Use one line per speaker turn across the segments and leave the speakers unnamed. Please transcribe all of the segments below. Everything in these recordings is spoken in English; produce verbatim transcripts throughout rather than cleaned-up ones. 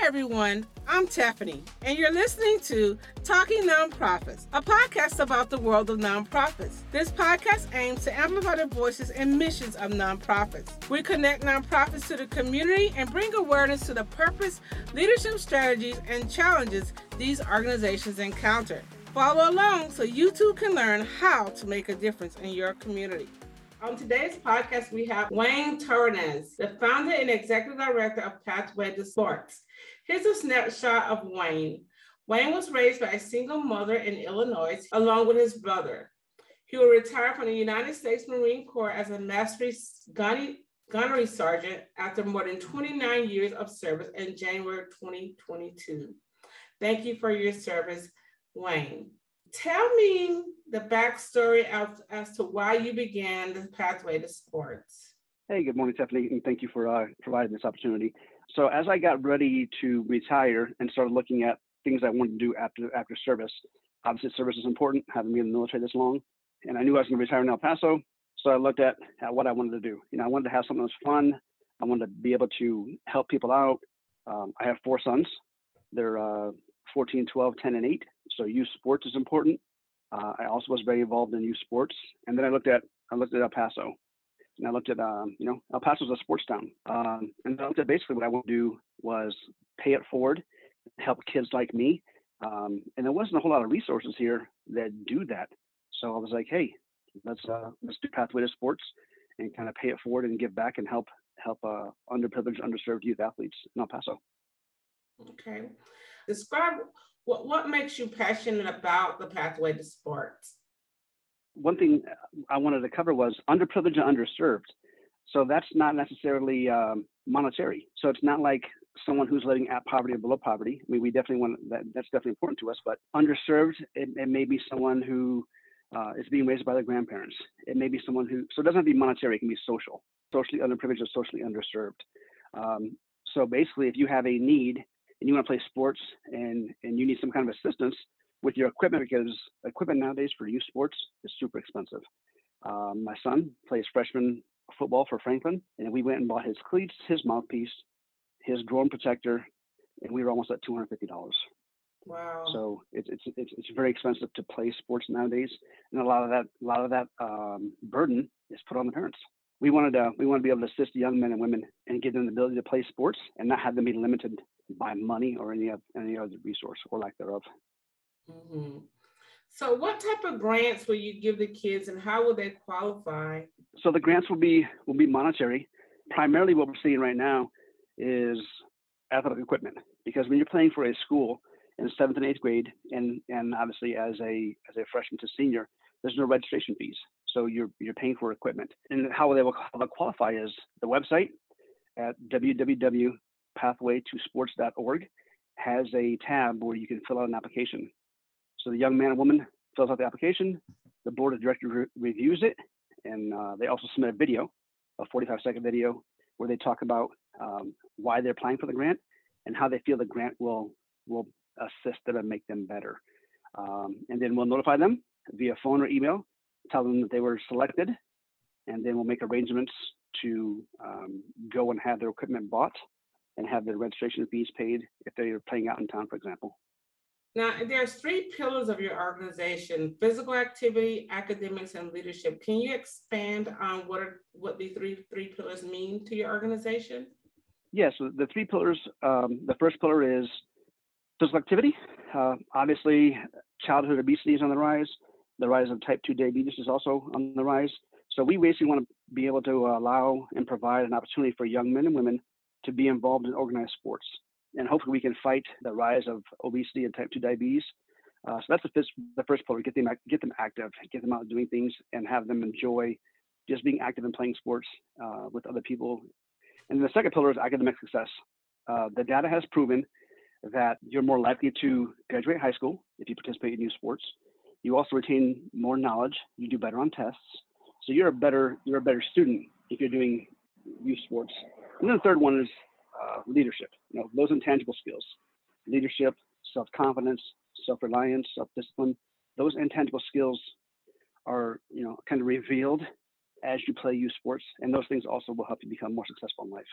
everyone, I'm Tiffany, and you're listening to Talking Nonprofits, a podcast about the world of nonprofits. This podcast aims to amplify the voices and missions of nonprofits. We connect nonprofits to the community and bring awareness to the purpose, leadership strategies, and challenges these organizations encounter. Follow along so you too can learn how to make a difference in your community. On today's podcast, we have Wayne Torres, the founder and executive director of Pathway to Sports. Here's a snapshot of Wayne. Wayne was raised by a single mother in Illinois, along with his brother. He will retire from the United States Marine Corps as a master gunnery, gunnery sergeant after more than twenty-nine years of service in January twenty twenty-two. Thank you for your service, Wayne. Tell me the backstory as, as to why you began the Pathway to Sports.
Hey, good morning, Tiffany, and thank you for uh, providing this opportunity. So as I got ready to retire and started looking at things I wanted to do after after service, obviously service is important, having been in the military this long, and I knew I was going to retire in El Paso, so I looked at, at what I wanted to do. You know, I wanted to have something that was fun. I wanted to be able to help people out. Um, I have four sons. They're uh, fourteen, twelve, ten, and eight. So youth sports is important. Uh, I also was very involved in youth sports. And then I looked at I looked at El Paso. And I looked at, um, you know, El Paso is a sports town. Um, and I looked at basically what I want to do was pay it forward, help kids like me. Um, and there wasn't a whole lot of resources here that do that. So I was like, hey, let's uh, let's do Pathway to Sports and kind of pay it forward and give back and help help uh, underprivileged, underserved youth athletes in El Paso.
Okay. Describe what, what makes you passionate about the Pathway to Sports?
One thing I wanted to cover was underprivileged and underserved. So that's not necessarily um, monetary. So it's not like someone who's living at poverty or below poverty. I mean, we definitely want that. That's definitely important to us. But underserved, it, it may be someone who uh, is being raised by their grandparents. It may be someone who. So it doesn't have to be monetary. It can be social, socially underprivileged or socially underserved. Um, so basically, if you have a need and you want to play sports and, and you need some kind of assistance with your equipment, because equipment nowadays for youth sports is super expensive. Um, my son plays freshman football for Franklin, and we went and bought his cleats, his mouthpiece, his drone protector, and we were almost at two hundred fifty dollars.
Wow.
So it's, it's, it's, it's very expensive to play sports nowadays. And a lot of that, a lot of that um, burden is put on the parents. We wanted to, we want to be able to assist young men and women and give them the ability to play sports and not have them be limited by money or any, any other resource or lack thereof.
Mm-hmm. So what type of grants will you give the kids and how will they qualify?
So the grants will be will be monetary. Primarily what we're seeing right now is athletic equipment, because when you're playing for a school in seventh and eighth grade, and, and obviously as a as a freshman to senior, there's no registration fees. So you're you're paying for equipment. And how they will qualify is the website at w w w dot pathway to sports dot org has a tab where you can fill out an application. So the young man or woman fills out the application, the board of directors re- reviews it, and uh, they also submit a video, a forty-five second video, where they talk about um, why they're applying for the grant and how they feel the grant will will assist them and make them better. Um, and then we'll notify them via phone or email, tell them that they were selected, and then we'll make arrangements to um, go and have their equipment bought and have their registration fees paid if they're playing out in town, for example.
Now, there's three pillars of your organization: physical activity, academics, and leadership. Can you expand on what are what the three three pillars mean to your organization?
Yes, yeah, so the three pillars, um, the first pillar is physical activity. Uh, obviously, childhood obesity is on the rise. The rise of type two diabetes is also on the rise. So we basically want to be able to allow and provide an opportunity for young men and women to be involved in organized sports. And hopefully we can fight the rise of obesity and type two diabetes. Uh, so that's the first, the first pillar, get them, get them active, get them out doing things and have them enjoy just being active and playing sports uh, with other people. And the second pillar is academic success. Uh, the data has proven that you're more likely to graduate high school if you participate in youth sports. You also retain more knowledge, you do better on tests. So you're a better, you're a better student if you're doing youth sports. And then the third one is Uh, leadership, you know, those intangible skills, leadership, self-confidence, self-reliance, self-discipline, those intangible skills are, you know, kind of revealed as you play youth sports. And those things also will help you become more successful in life.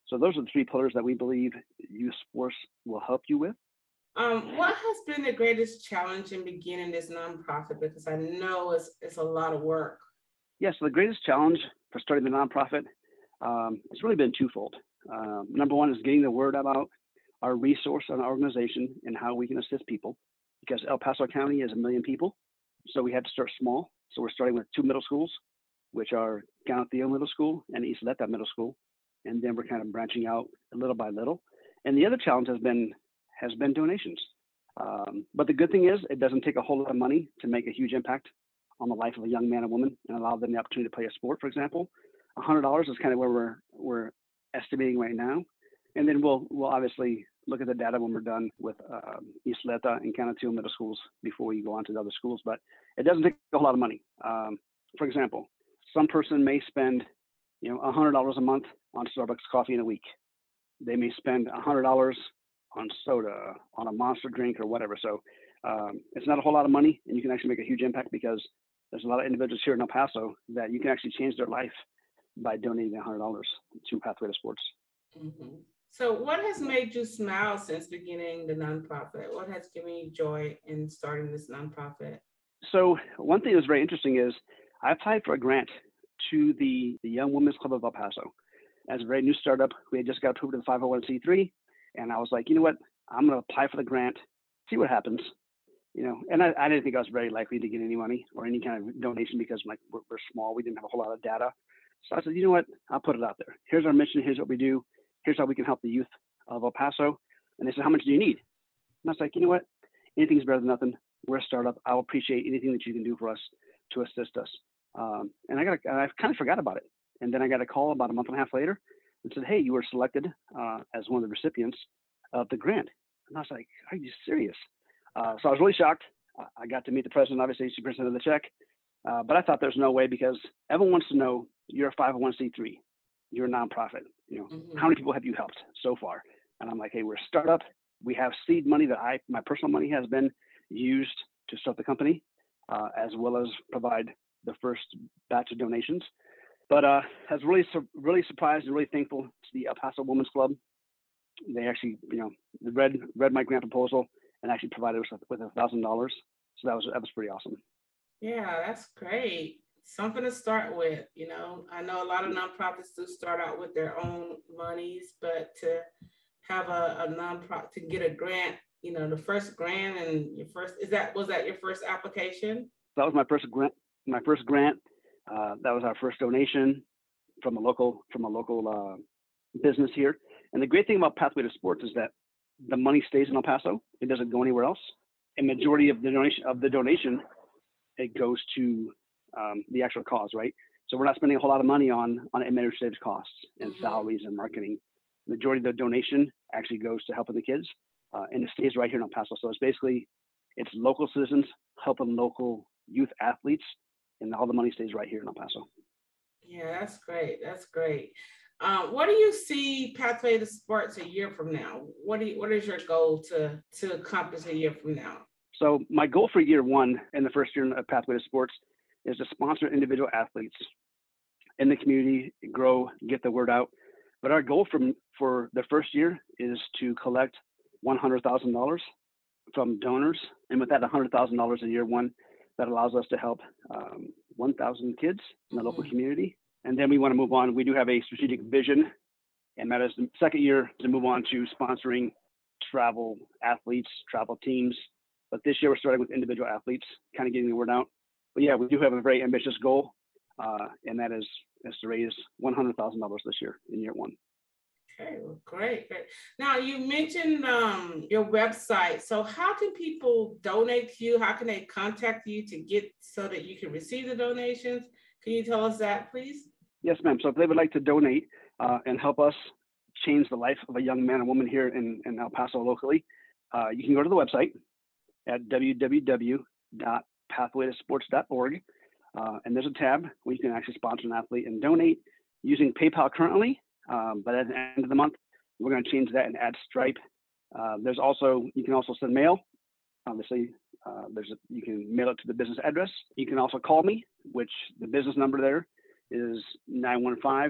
So those are the three pillars that we believe youth sports will help you with.
Um, what has been the greatest challenge in beginning this nonprofit? Because I know it's it's a lot of work.
Yes, yeah, so the greatest challenge for starting the nonprofit, um, it's really been twofold. Um, number one is getting the word about our resource and our organization and how we can assist people, because El Paso County is a million people. So we had to start small. So we're starting with two middle schools, which are Ganadillo Middle School and Isleta Middle School. And then we're kind of branching out little by little. And the other challenge has been has been donations. Um, but the good thing is it doesn't take a whole lot of money to make a huge impact on the life of a young man and woman and allow them the opportunity to play a sport, for example. one hundred dollars is kind of where we're we're estimating right now. And then we'll we'll obviously look at the data when we're done with um, Isleta and Ganadillo Middle Schools before we go on to the other schools. But it doesn't take a whole lot of money. Um, for example, some person may spend, you know, one hundred dollars a month on Starbucks coffee in a week. They may spend one hundred dollars on soda, on a Monster drink or whatever. So um, it's not a whole lot of money, and you can actually make a huge impact because there's a lot of individuals here in El Paso that you can actually change their life by donating one hundred dollars to Pathway to Sports.
Mm-hmm. So what has made you smile since beginning the nonprofit? What has given you joy in starting this nonprofit?
So one thing that's very interesting is I applied for a grant to the, the Young Women's Club of El Paso. As a very new startup, we had just got approved in five oh one c three. And I was like, you know what, I'm going to apply for the grant, see what happens. You know, and I, I didn't think I was very likely to get any money or any kind of donation because like we're, we're small. We didn't have a whole lot of data. So I said, you know what, I'll put it out there. Here's our mission. Here's what we do. Here's how we can help the youth of El Paso. And they said, how much do you need? And I was like, you know what, anything's better than nothing. We're a startup. I'll appreciate anything that you can do for us to assist us. Um, and I got, a, I kind of forgot about it. And then I got a call about a month and a half later and said, hey, you were selected uh, as one of the recipients of the grant. And I was like, are you serious? Uh, so I was really shocked. I got to meet the president, obviously, she presented the check. Uh, but I thought there's no way because everyone wants to know you're a five oh one c three. You're a nonprofit. You know, mm-hmm. How many people have you helped so far? And I'm like, hey, we're a startup. We have seed money that I, my personal money has been used to start the company, uh, as well as provide the first batch of donations. But uh, I was really, really surprised and really thankful to the El Paso Women's Club. They actually, you know, read read my grant proposal and actually provided us with a thousand dollars. So that was that was pretty awesome.
Yeah, that's great. Something to start with. You know, I know a lot of nonprofits do start out with their own monies, but to have a, a nonprofit to get a grant, you know, the first grant and your first is that was that your first application?
That was my first grant. My first grant. Uh, that was our first donation from a local from a local uh, business here. And the great thing about Pathway to Sports is that the money stays in El Paso. It doesn't go anywhere else. A majority of the donation of the donation, it goes to um, the actual cause, right? So we're not spending a whole lot of money on on administrative costs and mm-hmm. salaries and marketing. The majority of the donation actually goes to helping the kids, uh, and it stays right here in El Paso. So it's basically it's local citizens helping local youth athletes, and all the money stays right here in El Paso.
Yeah, that's great. That's great. Uh, what do you see Pathway to Sports a year from now? What do you, what is your goal to to accomplish a year from now?
So my goal for year one in the first year of Pathway to Sports is to sponsor individual athletes in the community, grow, get the word out. But our goal from for the first year is to collect one hundred thousand dollars from donors, and with that one hundred thousand dollars in year one, that allows us to help um, one thousand kids in the mm-hmm. local community. And then we want to move on. We do have a strategic vision, and that is the second year to move on to sponsoring travel athletes, travel teams. But this year we're starting with individual athletes, kind of getting the word out. But yeah, we do have a very ambitious goal, uh, and that is, is to raise one hundred thousand dollars this year in year one.
Okay, well, great, great. Now you mentioned um, your website. So how can people donate to you? How can they contact you to get so that you can receive the donations? Can you tell us that, please?
Yes, ma'am. So if they would like to donate uh, and help us change the life of a young man and woman here in, in El Paso locally, uh, you can go to the website at w w w dot pathway to sports dot org. Uh, and there's a tab where you can actually sponsor an athlete and donate using PayPal currently. Um, but at the end of the month, we're going to change that and add Stripe. Uh, there's also, you can also send mail. Obviously, uh, there's a, you can mail it to the business address. You can also call me, which the business number there is nine one five,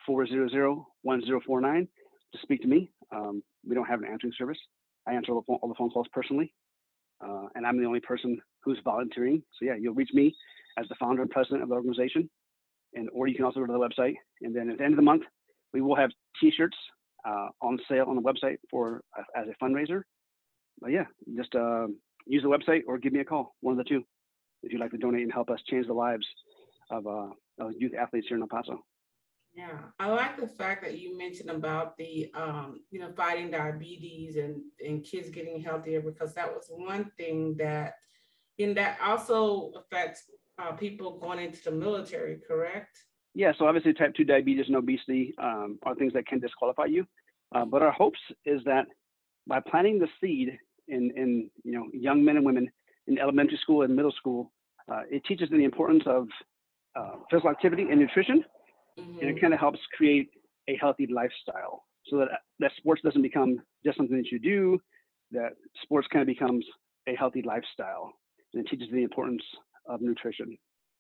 four zero zero, one zero four nine to speak to me. Um, we don't have an answering service. I answer all the phone, all the phone calls personally, uh, and I'm the only person who's volunteering. So yeah, you'll reach me as the founder and president of the organization, and or you can also go to the website. And then at the end of the month, we will have T-shirts uh, on sale on the website for uh, as a fundraiser. But yeah, just uh, use the website or give me a call, one of the two, if you'd like to donate and help us change the lives of, uh, of youth athletes here in El Paso.
Yeah, I like the fact that you mentioned about the, um, you know, fighting diabetes and, and kids getting healthier, because that was one thing that, and that also affects uh, people going into the military, correct?
Yeah, so obviously type two diabetes and obesity um, are things that can disqualify you. Uh, but our hopes is that by planting the seed in, in you know, young men and women in elementary school and middle school, uh, it teaches them the importance of uh, physical activity and nutrition. Mm-hmm. And it kind of helps create a healthy lifestyle so that, that sports doesn't become just something that you do, that sports kind of becomes a healthy lifestyle. And it teaches the importance of nutrition.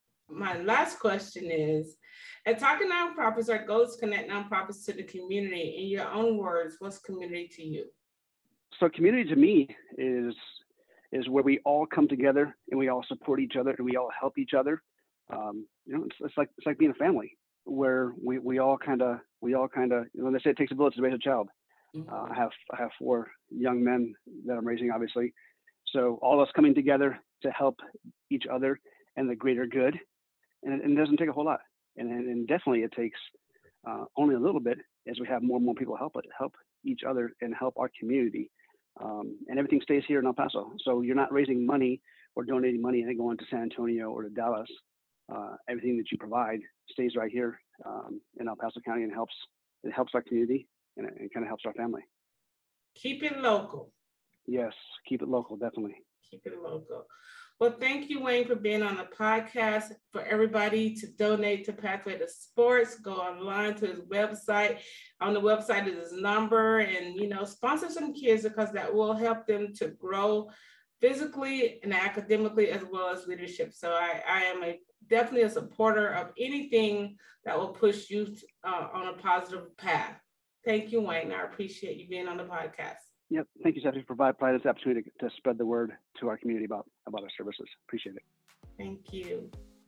My last question is, at Talking Nonprofits, our goal is to connect nonprofits to the community. In your own words, what's community to you?
So community to me is, is where we all come together and we all support each other and we all help each other. Um, you know, it's, it's like it's like being a family where we, we all kind of we all kind of you know, they say it takes a village to raise a child. Mm-hmm. Uh, I have I have four young men that I'm raising, obviously. So all of us coming together to help each other and the greater good, and it, and it doesn't take a whole lot, and, and definitely it takes uh, only a little bit as we have more and more people help it help each other and help our community, um, and everything stays here in El Paso. So you're not raising money or donating money and then going to San Antonio or to Dallas. Uh, everything that you provide stays right here um, in El Paso County and helps it helps our community and it, it kind of helps our family.
Keep it local.
Yes, keep it local, definitely.
Keep it local. Well, thank you, Wayne, for being on the podcast. For everybody to donate to Pathway to Sports, go online to his website. On the website is his number, and you know, sponsor some kids because that will help them to grow physically and academically as well as leadership. So I, I am a definitely a supporter of anything that will push youth uh, on a positive path. Thank you, Wayne. I appreciate you being on the podcast.
Yep. Thank you, Stephanie, for providing this opportunity to spread the word to our community about, about our services. Appreciate it.
Thank you.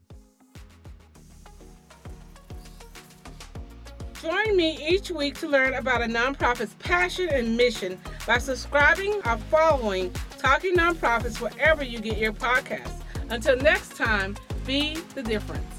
Join me each week to learn about a nonprofit's passion and mission by subscribing or following Talking Nonprofits wherever you get your podcasts. Until next time, be the difference.